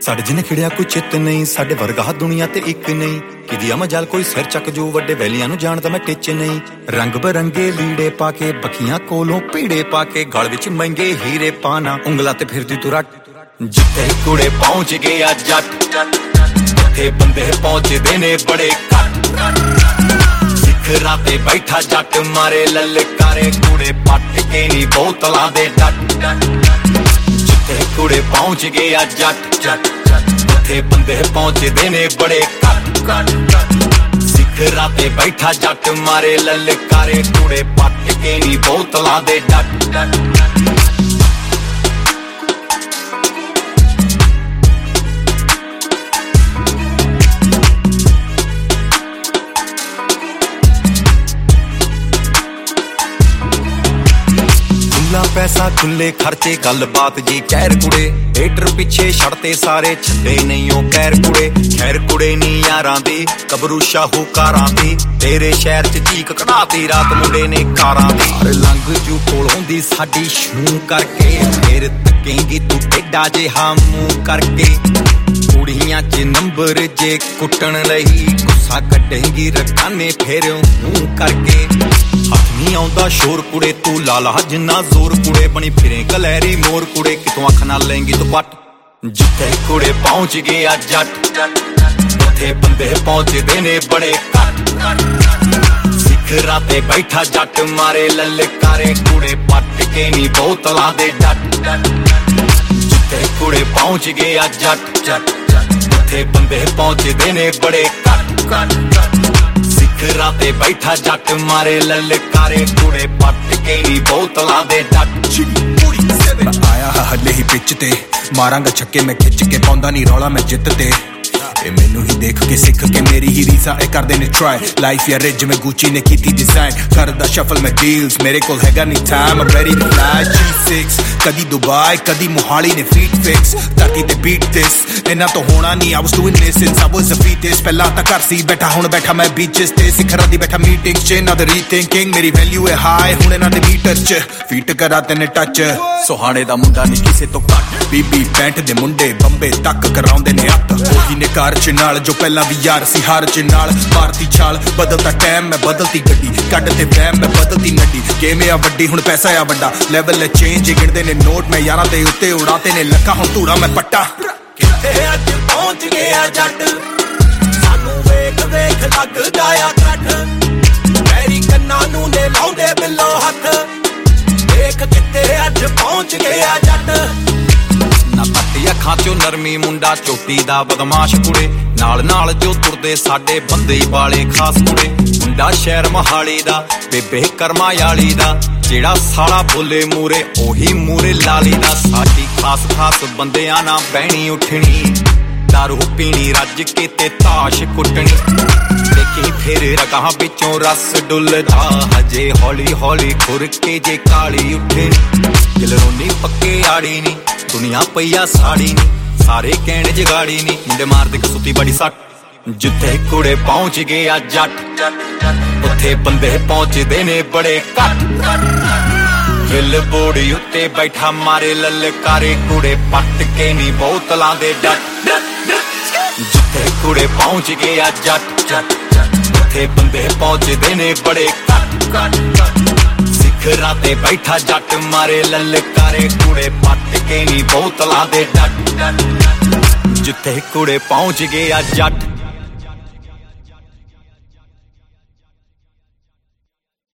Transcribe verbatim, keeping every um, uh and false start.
ਸਾਡੇ ਜਿਨੇ ਖਿੜਿਆ ਕੋਈ ਚਿੱਤ ਨਹੀਂ, ਸਾਡੇ ਵਰਗਾ ਦੁਨੀਆ ਤੇ ਇੱਕ ਨਹੀਂ। ਕਿਦੀ ਮਜਾਲ ਕੋਈ ਸਿਰ ਚੱਕ ਜੋ ਵੱਡੇ ਵੈਲੀਆਂ ਨੂੰ ਜਾਣਦਾ ਮੈਂ ਟਿੱਚ ਨਹੀਂ। ਰੰਗ ਬਰੰਗੇ ਲੀੜੇ ਪਾ ਕੇ ਬੱਖੀਆਂ ਕੋਲੋਂ ਪੀੜੇ ਪਾ ਕੇ ਗਲ ਵਿੱਚ ਮਹਿੰਗੇ ਹੀਰੇ ਪਾਣਾ ਉਂਗਲਾਂ ਤੇ ਫਿਰਦੀ ਤੂੰ ਰੱਟ। ਜਿੱਥੇ ਕੁੜੇ ਪਹੁੰਚ ਗਏ ਆ ਜੱਟ ਉੱਥੇ ਬੰਦੇ ਪਹੁੰਚਦੇ ਨੇ ਬੜੇ ਘੱਟ। ਸਿਖਰਾਂ ਤੇ ਬੈਠਾ ਜੱਟ ਮਾਰੇ ਲਲਕਾਰੇ ਕੁੜੇ ਪੱਟ ਕੇ ਨੀ ਬੋਤਲਾਂ ਦੇ ਡੱਟ। ਜਿੱਥੇ ਕੁੜੇ ਪਹੁੰਚ ਗਏ ਆ ਜੱਟ ਉੱਥੇ ਬੰਦੇ ਪਹੁੰਚਦੇ ਨੇ ਬੜੇ ਘੱਟ। ਸਿਖਰਾਂ ਤੇ ਬੈਠਾ ਜੱਟ ਮਾਰੇ ਲਲਕਾਰੇ ਕੁੜੇ ਪੱਟ ਕੇ ਨੀ ਬੋਤਲਾਂ ਦੇ ਡੱਟ। ਪੈਸਾ ਖੁੱਲੇ ਖਰਚੇ ਗੱਲਬਾਤ ਜੀ ਕਹਿਰ ਕੁੜੇ ਹੇਟਰ ਪਿੱਛੇ ਛੱਡਤੇ ਸਾਰੇ ਛੱਡੇ ਨਹੀਂ ਉਹ ਕਹਿਰ ਕੁੜੇ। ਖੈਰ ਕੁੜੇ ਨੀ ਯਾਰਾਂ ਦੀ ਕਬਰੂ ਸ਼ਾਹੂਕਾਰਾਂ ਦੀ ਤੇਰੇ ਸ਼ਹਿਰ ਚ ਚੀਕ ਕਢਾਤੀ ਰਾਤ ਮੁੰਡੇ ਨੇ ਕਾਰਾਂ ਦੀ। ਲੰਘ ਜੂ ਕੋਲੋਂ ਦੀ ਸਾਡੀ ਸ਼ੂ ਕਰਕੇ ਫੇਰ ਤੱਕੇਂਗੀ ਤੂੰ ਟੇਡਾ ਜਿਹਾ ਮੂੰਹ ਕਰਕੇ। ਕੁੜੀਆਂ ਚ ਨੰਬਰ ਜੇ ਕੁੱਟਣ ਲਈ ਗੁੱਸਾ ਕੱਢੇਂਗੀ ਰਕਾਨੇ ਫੇਰ ਮੂੰਹ ਕਰਕੇ। ਹੱਥ ਨੀ ਆਉਂਦਾ ਸ਼ੋਰ ਕੁੜੇ ਤੂੰ ਲਾਲਾ ਜਿੰਨਾ ਜ਼ੋਰ ਕੁੜੇ ਬਣੀ ਫਿਰੇ ਕਲੈਰੀ ਮੋਰ ਕੁੜੇ ਕਿਤੋਂ ਅੱਖ ਨਾਲ ਲੈਂਗੀ ਤੂੰ ਪੱਟ। ਜਿੱਥੇ ਕੁੜੇ ਪਹੁੰਚ ਗਏ ਆ ਜੱਟ ਉੱਥੇ ਬੰਦੇ ਪਹੁੰਚਦੇ ਨੇ ਬੜੇ ਘੱਟ। ਸਿਖਰਾਂ ਤੇ ਬੈਠਾ ਜੱਟ ਮਾਰੇ ਲਲਕਾਰੇ ਕੁੜੇ ਪੱਟ ਕੇ ਨੀ ਬੋਤਲਾਂ ਦੇ ਡੱਟ। ਜਿੱਥੇ ਕੁੜੇ ਪਹੁੰਚ ਗਏ ਆ ਜੱਟ ਉੱਥੇ ਬੰਦੇ ਪਹੁੰਚਦੇ ਨੇ ਬੜੇ ਘੱਟ। ਸਿਖਰਾਂ ਤੇ ਬੈਠਾ ਜੱਟ ਮਾਰੇ ਲਲਕਾਰੇ ਕੁੜੇ ਪੱਟ ਕੇ ਨੀ ਬੋਤਲਾਂ ਦੇ ਡੱਟ। ਆਇਆ ਹਲੇ ਹੀ ਪਿੱਚ ਤੇ ਮਾਰਾਂਗਾ ਛੱਕੇ ਮੈਂ ਖਿੱਚ ਕੇ ਪਾਉਂਦਾ ਨੀ ਰੌਲਾ ਮੈਂ ਜਿੱਤ ਤੇ। ਇਹ ਮੈਨੂੰ ਹੀ ਦੇਖ ਕੇ ਸਿੱਖ ਕੇ ਮੇਰੀ ਹੀ ਰੀਸਾਂ ਇਹ ਕਰਦੇ ਨੇ ਟਰਾਈ। ਲਾਈਫ ਯਾ ਰਿਜ ਜਿਵੇਂ ਗੁੱਚੀ ਨੇ ਕੀਤੀ ਡਿਜ਼ਾਈਨ ਕਰਦਾ ਸ਼ਫਲ ਮੈਂ ਡੀਲਸ ਮੇਰੇ ਕੋਲ ਹੈਗਾ ਨੀ time I'm ready to fly G six. ਕਦੀ ਦੁਬਈ ਕਦੀ ਮੋਹਾਲੀ ਨੇ ਫੀਟ ਫਿਕਸ ਧਰਤੀ ਤੇ ਬੀਟ ਦਿਸ ਇਹਨਾਂ ਤੋਂ ਹੋਣਾ ਨੀ। I was doing this since I was a fetus ਪਹਿਲਾਂ ਤਾਂ ਘਰ ਸੀ ਬੈਠਾ ਹੁਣ ਬੈਠਾ ਮੈਂ ਬੀਚਸ ਤੇ। ਸਿਖਰਾਂ ਦੀ ਬੈਠਾ ਮੀਟਿੰਗ ਚ ਇਹਨਾਂ ਦਾ ਰੀਥਿੰਕਿੰਗ ਮੇਰੀ ਵੈਲਿਊ ਹੈ ਹਾਈ ਹੁਣ ਇਹਨਾਂ ਦੇ ਮੀਟਰ ਚ ਫੀਟ ਕਰਾ ਤੈਨੇ ਟੱਚ। ਸੁਹਾਣੇ ਦਾ ਮੁੰਡਾ ਨੀ ਕਿਸੇ ਤੋਂ ਘੱਟ ਬੀਬੀ ਪੈਂਟ ਦੇ ਮੁੰਡੇ ਬੰਬੇ ਤੱਕ ਕਰਾਉਂਦੇ ਨੇ ਅੱਤ। ਉਹੀ ਨੇ ਕਾਰ ਚ ਨਾਲ ਜੋ ਪਹਿਲਾਂ ਵੀ ਯਾਰ ਸੀ ਹਾਰ ਚ ਨਾਲ ਮਾਰਤੀ ਛਾਲ। ਬਦਲਦਾ ਟਾਈਮ ਮੈਂ ਬਦਲਤੀ ਗੱਡੀ ਕੱਢ ਤੇ ਵਹਿਮ ਮੈਂ ਬਦਲਤੀ ਨੱਡੀ। ਗੇਮ ਆ ਵੱਡੀ ਹੁਣ ਪੈਸਾ ਆ ਵੱਡਾ ਲੈਵਲ ਚੇਂਜ ਗਿਣਦੇ ਨੇ ਨੋਟ ਮੈਂ ਯਾਰਾਂ ਦੇ ਉੱਤੇ ਉਡਾਤੇ ਨੇ ਲੱਖਾਂ ਹੁਣ ਧੂੜਾ ਮੈਂ ਪੱਟਾ। ਕਿੱਥੇ ਅੱਜ ਪਹੁੰਚ ਗਿਆ ਜੱਟ ਸਾਨੂੰ ਵੇਖ ਵੇਖ ਲੱਗਦਾ ਆ ਕੱਠ। ਮੇਰੀ ਕੰਨਾਂ ਨੂੰ ਨੇ ਲਾਉਂਦੇ ਬਿੱਲੋ ਹੱਥ ਵੇਖ ਕਿੱਥੇ ਅੱਜ ਪਹੁੰਚ ਗਿਆ ਜੱਟ। ਨਾ ਪੱਟੀ ਅੱਖਾਂ ਚੋਂ ਨਰਮੀ ਮੁੰਡਾ ਚੋਟੀ ਦਾ ਬਦਮਾਸ਼ ਕੁੜੇ ਨਾਲ ਨਾਲ ਜੋ ਤੁਰਦੇ ਸਾਡੇ ਬੰਦੇ ਵਾਲੇ ਖਾਸ ਕੁੜੇ। ਮੁੰਡਾ ਸ਼ਹਿਰ ਮਹਾਲੀ ਦਾ ਬੇਬੇ ਕਰਮਾ ਵਾਲੀ ਦਾ ਜਿਹੜਾ ਸਾਲਾ ਬੋਲੇ ਮੂਰੇ ਉਹੀ ਮੂਰੇ ਲਾਲੀ ਦਾ। ਸਾਡੀ ਖਾਸ ਖਾਸ ਬੰਦਿਆਂ ਨਾਲ ਬਹਿਣੀ ਉੱਠਣੀ ਦਾਰੂ ਪੀਣੀ ਰੱਜ ਕੇ ਤੇ ਤਾਸ਼ ਕੁੱਟਣੀ। ਦੇਖੀ ਫਿਰ ਰਗਾਂ ਵਿੱਚੋਂ ਰਸ ਡੁੱਲਦਾ ਹਜੇ ਹੌਲੀ ਹੌਲੀ ਖੁਰ ਕੇ ਜੇ ਕਾਲੀ ਉੱਠੇ। ਦਿਲਰੋਨੀ ਪੱਕੇ ਆੜੀ ਨੀ ਦੁਨੀਆ ਪਈਆ ਸਾੜੀ ਨੀ ਸਾਰੇ ਕਹਿਣ ਜਗਾੜੀ ਨੀ ਮੁੰਡੇ ਮਾਰਦੇ ਕਸੂਤੀ ਬੜੀ ਸੱਟ। ਜਿੱਥੇ ਕੁੜੇ ਪਹੁੰਚ ਗਏ ਆ ਜੱਟ ਉੱਥੇ ਬੰਦੇ ਪਹੁੰਚਦੇ ਨੇ ਬੜੇ ਘੱਟ। ਹਿੱਲ ਬੋੜੀ ਉੱਤੇ ਬੈਠਾ ਮਾਰੇ ਲਲਕਾਰੇ ਕੁੜੇ ਪੱਟ ਕੇ ਨੀ ਬੋਤਲਾਂ ਦੇ ਡੱਟ। ਜਿੱਥੇ ਕੁੜੇ ਪਹੁੰਚ ਗਏ ਆ ਜੱਟ ਉੱਥੇ ਬੰਦੇ ਪਹੁੰਚਦੇ ਨੇ ਬੜੇ ਘੱਟ। ਸਿਖਰਾਂ ਤੇ ਬੈਠਾ ਜੱਟ ਮਾਰੇ ਲਲਕਾਰੇ ਕੁੜੇ ਪੱਟ ਕੇ ਨੀ ਬੋਤਲਾਂ ਦੇ ਡੱਟ। ਜਿੱਥੇ ਕੁੜੇ ਪਹੁੰਚ ਗਏ ਆ ਜੱਟ